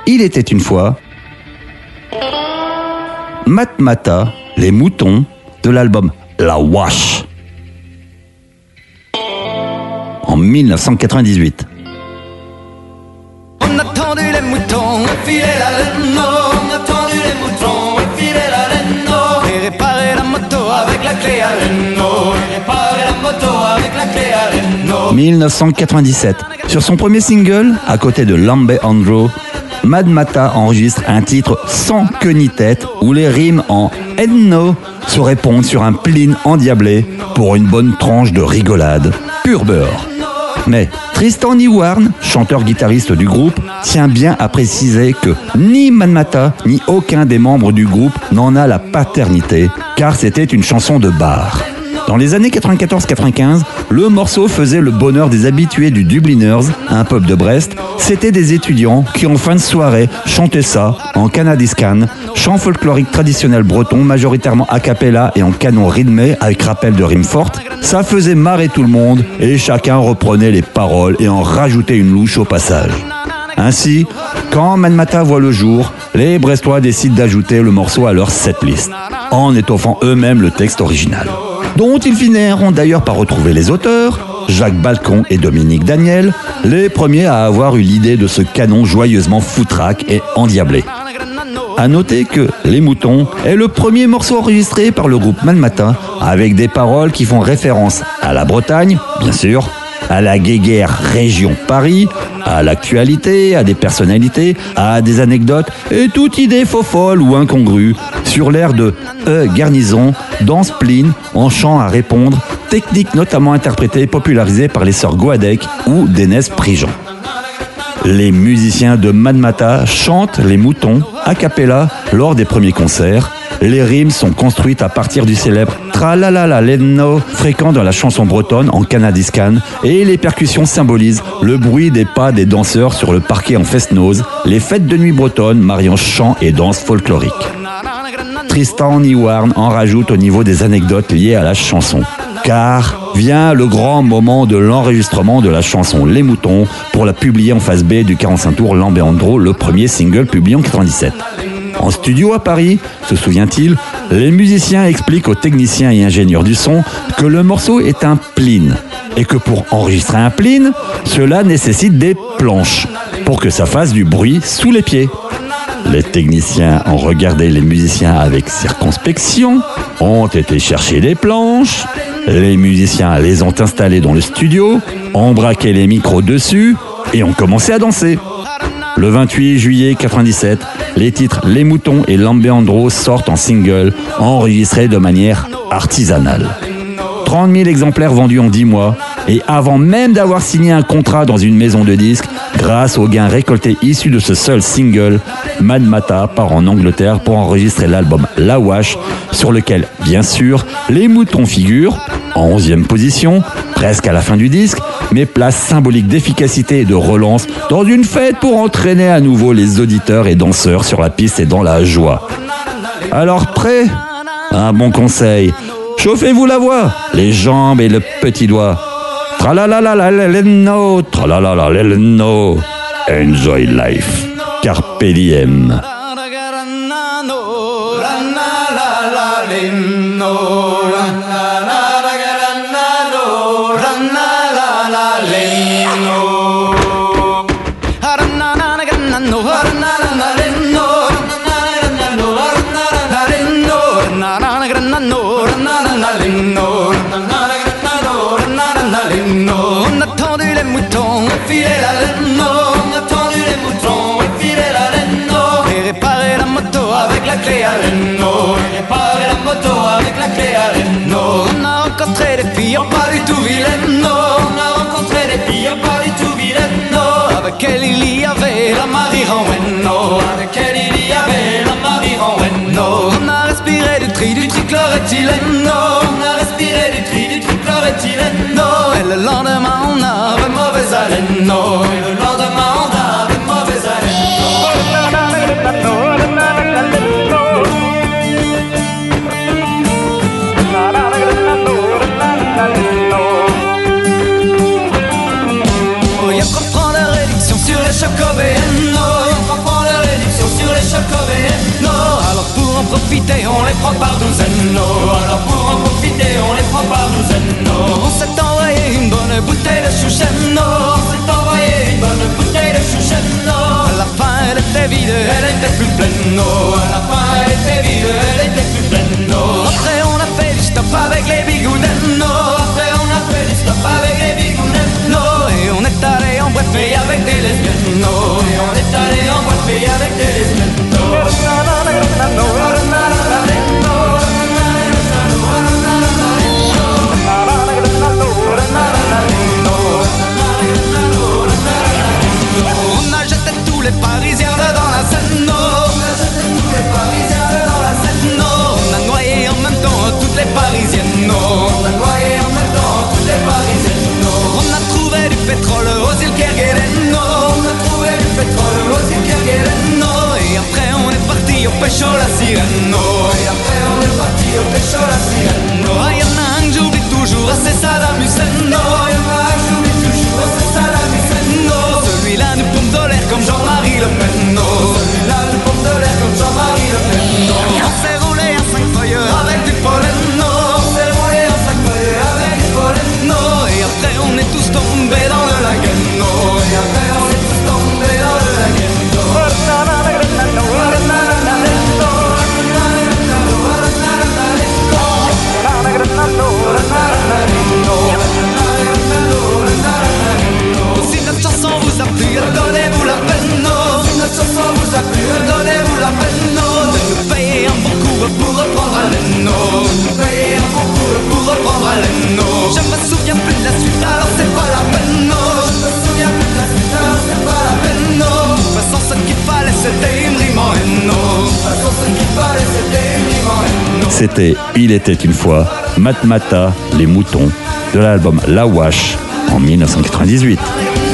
Il était une fois Matmata, les moutons, de l'album La Wash en 1998. On a tendu les moutons, filé la laine, on a tendu les moutons, filé la laine, et réparé la moto avec la clé à laine, et réparé la moto avec la clé à laine. 1997. Sur son premier single, à côté de Lambe Andro, Matmata enregistre un titre sans queue ni tête où les rimes en enno se répondent sur un plin endiablé pour une bonne tranche de rigolade. Pur beurre. Mais Tristan Newwarn, chanteur-guitariste du groupe, tient bien à préciser que ni Matmata ni aucun des membres du groupe n'en a la paternité, car c'était une chanson de bar. Dans les années 94-95, le morceau faisait le bonheur des habitués du Dubliners, un pub de Brest. C'était des étudiants qui, en fin de soirée, chantaient ça en canadiscan, chant folklorique traditionnel breton, majoritairement a cappella et en canon rythmé avec rappel de rimes fortes. Ça faisait marrer tout le monde et chacun reprenait les paroles et en rajoutait une louche au passage. Ainsi, quand Matmata voit le jour, les Brestois décident d'ajouter le morceau à leur setlist, en étoffant eux-mêmes le texte original, dont ils finiront d'ailleurs par retrouver les auteurs, Jacques Balcon et Dominique Daniel, les premiers à avoir eu l'idée de ce canon joyeusement foutraque et endiablé. À noter que Les Moutons est le premier morceau enregistré par le groupe Matmata, avec des paroles qui font référence à la Bretagne, bien sûr, à la guéguerre région Paris, à l'actualité, à des personnalités, à des anecdotes et toute idée faux folle ou incongrue sur l'air de Garnison, dans Spleen, en chant à répondre, technique notamment interprétée et popularisée par les sœurs Goadec ou d'Énès Prigent. Les musiciens de Matmata chantent Les Moutons a cappella lors des premiers concerts. Les rimes sont construites à partir du célèbre Tralalala Lenno, fréquent dans la chanson bretonne en canadiscan, et les percussions symbolisent le bruit des pas des danseurs sur le parquet en fest-noz, les fêtes de nuit bretonnes mariant chant et danse folklorique. Tristan Newwarn en rajoute au niveau des anecdotes liées à la chanson. Car vient le grand moment de l'enregistrement de la chanson Les Moutons pour la publier en face B du 45 tours Lambe Andro, le premier single publié en 97. En studio à Paris, se souvient-il, les musiciens expliquent aux techniciens et ingénieurs du son que le morceau est un plin et que pour enregistrer un plin, cela nécessite des planches pour que ça fasse du bruit sous les pieds. Les techniciens ont regardé les musiciens avec circonspection, ont été chercher des planches, les musiciens les ont installés dans le studio, ont braqué les micros dessus et ont commencé à danser. Le 28 juillet 97, les titres Les Moutons et Lambe Andro sortent en single, enregistrés de manière artisanale. 30 000 exemplaires vendus en 10 mois, et avant même d'avoir signé un contrat dans une maison de disques, grâce aux gains récoltés issus de ce seul single, Matmata part en Angleterre pour enregistrer l'album La Wash, sur lequel, bien sûr, Les Moutons figurent, en 11e position, presque à la fin du disque, mais place symbolique d'efficacité et de relance dans une fête pour entraîner à nouveau les auditeurs et danseurs sur la piste et dans la joie. Alors prêt ? Un bon conseil, chauffez-vous la voix, les jambes et le petit doigt. Tralalala tralalala, enjoy life, carpe diem. On a tendu les moutons, filé la laine, on a tendu les moutons, filé la laine, et réparé la moto avec la clé à laine, et réparé la moto avec la clé à laine. On a rencontré des filles pas du tout vilaines, on a rencontré des filles pas du tout vilaines, avec elle il y avait la Marie Renwen, avec elle il y avait la Marie Renwen. On a respiré du trichloroéthylène, on a respiré du trichloroéthylène, et le lendemain on avait mauvaise haleine, et le lendemain on avait mauvaise haleine. Oh, y'a qu'on prend la réduction sur les chocobéennes, y'a qu'on prend la chocovéno. Alors pour en profiter, on les prend par douzaine. Alors pour en profiter, on les prend par douzaine. On s'est envoyé une bonne bouteille de choucheno. On s'est envoyé une bonne bouteille de choucheno. À la fin, elle était vide, elle était plus pleine. À la fin, elle était vide, elle était plus pleine. Après, on a fait du stop avec les bigoudens. Après, on a fait du stop avec les bigoudens. Et on est allé en boîte pays avec des lesbiennes. Et on est allé en boîte pays avec des lesbiennes. On a jeté tous les Parisiens dans la Seine. On a jeté tous les Parisiens dans la Seine. On a noyé en même temps toutes les Parisiennes. On a noyé en même temps toutes les Parisiennes. On a trouvé du pétrole aux îles Kerguelen. On a trouvé du pétrole aux îles Kerguelen. Et après on est parti au pécho la sirène. Et après on est parti au pécho la sirène. Y'en a un que j'oublie toujours, c'est Saddam Hussein. Y'en a un que j'oublie toujours, c'est Saddam Hussein. Celui-là nous pompe de l'air comme Jean-Marie Le Pen. Celui-là nous pompe de l'air comme Jean-Marie Le Pen. On s'est roulé à 5 feuilles avec du pollen. On s'est roulé à 5 feuilles avec du pollen. Et après on est tous tombés dans de la gueule. Et après on est tous tombés dans de la gueule. Si notre chanson vous a plu, donnez-vous la peine. Si notre chanson vous a plu, donnez-vous la peine de nous payer un bon coup pour reprendre haleine. Nous payer un bon coup pour reprendre haleine. Je me souviens plus de la suite, alors c'est pas la peine. Je me souviens plus de la suite, alors c'est pas la peine. De toute façon, ce qu'il fallait, c'était une rime en haine. De toute façon, ce qu'il fallait, c'était une rime en haine. C'était Il était une fois, Matmata, les moutons, de l'album La Wash en 1998.